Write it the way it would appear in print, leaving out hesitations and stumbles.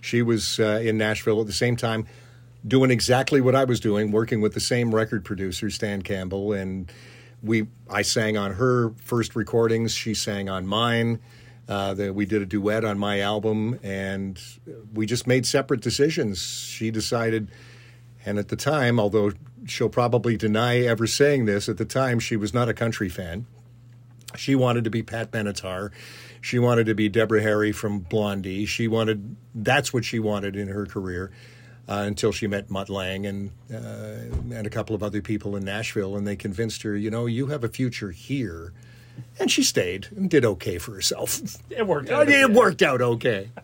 She was in Nashville at the same time, doing exactly what I was doing, working with the same record producer, Stan Campbell, and I sang on her first recordings. She sang on mine. We did a duet on my album, and we just made separate decisions. She decided, and at the time, although she'll probably deny ever saying this, at the time she was not a country fan. She wanted to be Pat Benatar. She wanted to be Deborah Harry from Blondie. That's what she wanted in her career. Until she met Mutt Lange and a couple of other people in Nashville, and they convinced her, you have a future here. And she stayed and did okay for herself. It worked out. It worked out okay.